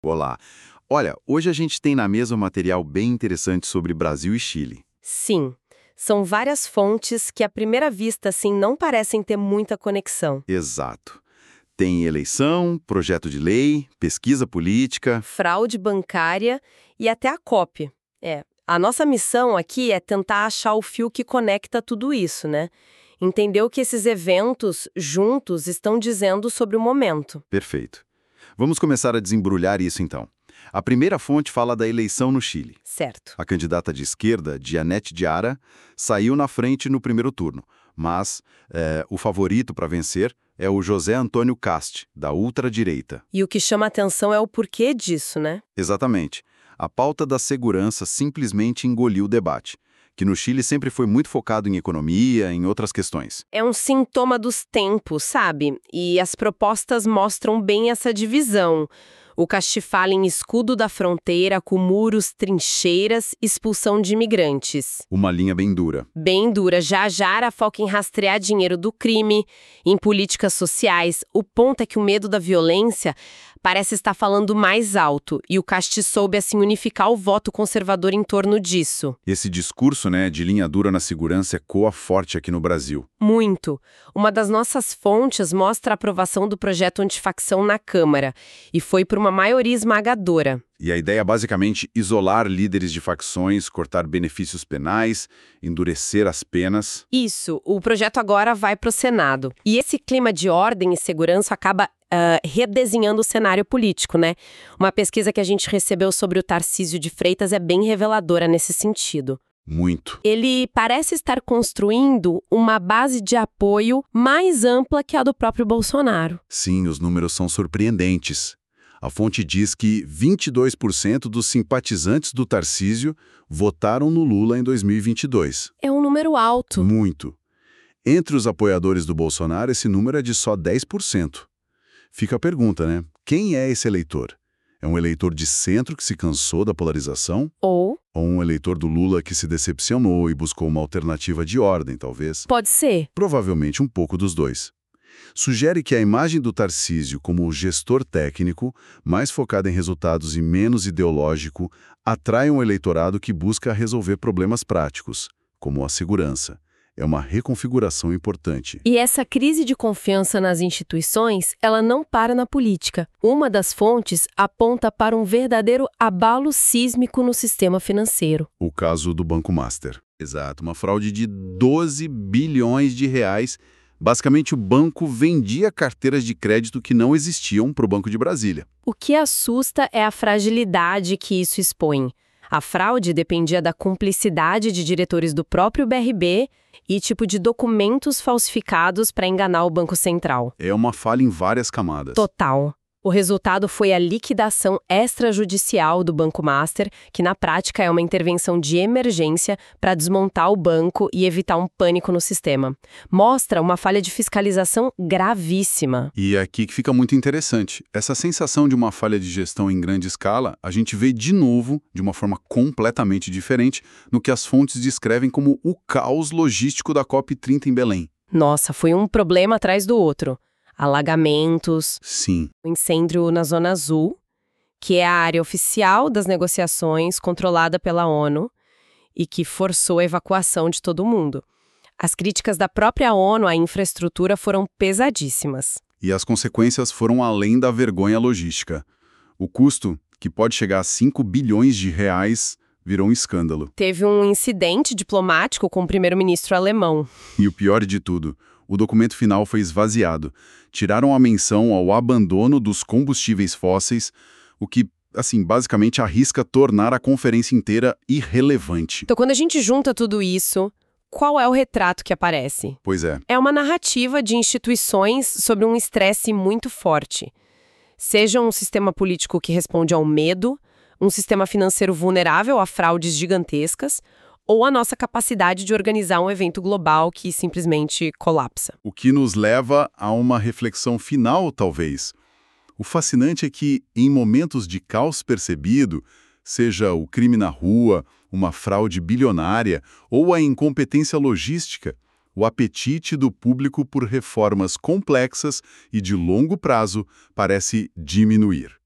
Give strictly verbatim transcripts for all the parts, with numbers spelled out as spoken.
Olá. Olha, hoje a gente tem na mesa um material bem interessante sobre Brasil e Chile. Sim, são várias fontes que à primeira vista assim não parecem ter muita conexão. Exato. Tem eleição, projeto de lei, pesquisa política. Fraude bancária e até a COP. É, a nossa missão aqui é tentar achar o fio que conecta tudo isso, né? Entender o que esses eventos juntos estão dizendo sobre o momento. Perfeito. Vamos começar a desembrulhar isso então. A primeira fonte fala da eleição no Chile. Certo. A candidata de esquerda, Janete Diarra, saiu na frente no primeiro turno, mas eh, o favorito para vencer é o José Antônio Kast, da ultradireita. E o que chama atenção é o porquê disso, né? Exatamente. A pauta da segurança simplesmente engoliu o debate, que no Chile sempre foi muito focado em economia, em outras questões. É um sintoma dos tempos, sabe? E as propostas mostram bem essa divisão. O Kast fala em escudo da fronteira com muros, trincheiras, expulsão de imigrantes. Uma linha bem dura. Bem dura. Já Jara foca em rastrear dinheiro do crime, em políticas sociais. O ponto é que o medo da violência parece estar falando mais alto, e o Kast soube assim unificar o voto conservador em torno disso. Esse discurso, né, de linha dura na segurança ecoa forte aqui no Brasil. Muito. Uma das nossas fontes mostra a aprovação do projeto antifacção na Câmara, e foi por uma maioria esmagadora. E a ideia é basicamente isolar líderes de facções, cortar benefícios penais, endurecer as penas. Isso, o projeto agora vai para o Senado. E esse clima de ordem e segurança acaba uh, redesenhando o cenário político, né? Uma pesquisa que a gente recebeu sobre o Tarcísio de Freitas é bem reveladora nesse sentido. Muito. Ele parece estar construindo uma base de apoio mais ampla que a do próprio Bolsonaro. Sim, os números são surpreendentes. A fonte diz que vinte e dois por cento dos simpatizantes do Tarcísio votaram no Lula em dois mil e vinte e dois. É um número alto. Muito. Entre os apoiadores do Bolsonaro, esse número é de só dez por cento. Fica a pergunta, né? Quem é esse eleitor? É um eleitor de centro que se cansou da polarização? Ou? Ou um eleitor do Lula que se decepcionou e buscou uma alternativa de ordem, talvez? Pode ser. Provavelmente um pouco dos dois. Sugere que a imagem do Tarcísio como o gestor técnico, mais focado em resultados e menos ideológico, atrai um eleitorado que busca resolver problemas práticos, como a segurança. É uma reconfiguração importante. E essa crise de confiança nas instituições, ela não para na política. Uma das fontes aponta para um verdadeiro abalo sísmico no sistema financeiro. O caso do Banco Master. Exato, uma fraude de doze bilhões de reais. Basicamente, o banco vendia carteiras de crédito que não existiam para o Banco de Brasília. O que assusta é a fragilidade que isso expõe. A fraude dependia da cumplicidade de diretores do próprio B R B e tipo de documentos falsificados para enganar o Banco Central. É uma falha em várias camadas. Total. O resultado foi a liquidação extrajudicial do Banco Master, que na prática é uma intervenção de emergência para desmontar o banco e evitar um pânico no sistema. Mostra uma falha de fiscalização gravíssima. E é aqui que fica muito interessante. Essa sensação de uma falha de gestão em grande escala, a gente vê de novo, de uma forma completamente diferente, no que as fontes descrevem como o caos logístico da COP trinta em Belém. Nossa, foi um problema atrás do outro. Alagamentos, Sim. o incêndio na Zona Azul, que é a área oficial das negociações controlada pela ONU e que forçou a evacuação de todo mundo. As críticas da própria ONU à infraestrutura foram pesadíssimas. E as consequências foram além da vergonha logística. O custo, que pode chegar a cinco bilhões de reais, virou um escândalo. Teve um incidente diplomático com o primeiro-ministro alemão. E o pior de tudo, o documento final foi esvaziado. Tiraram a menção ao abandono dos combustíveis fósseis, o que, assim, basicamente arrisca tornar a conferência inteira irrelevante. Então, quando a gente junta tudo isso, qual é o retrato que aparece? Pois é. É uma narrativa de instituições sobre um estresse muito forte. Seja um sistema político que responde ao medo, um sistema financeiro vulnerável a fraudes gigantescas, ou a nossa capacidade de organizar um evento global que simplesmente colapsa. O que nos leva a uma reflexão final, talvez. O fascinante é que, em momentos de caos percebido, seja o crime na rua, uma fraude bilionária ou a incompetência logística, o apetite do público por reformas complexas e de longo prazo parece diminuir.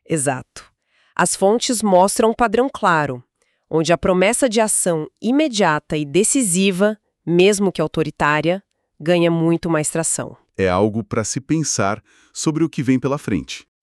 Exato. As fontes mostram um padrão claro, onde a promessa de ação imediata e decisiva, mesmo que autoritária, ganha muito mais tração. É algo para se pensar sobre o que vem pela frente.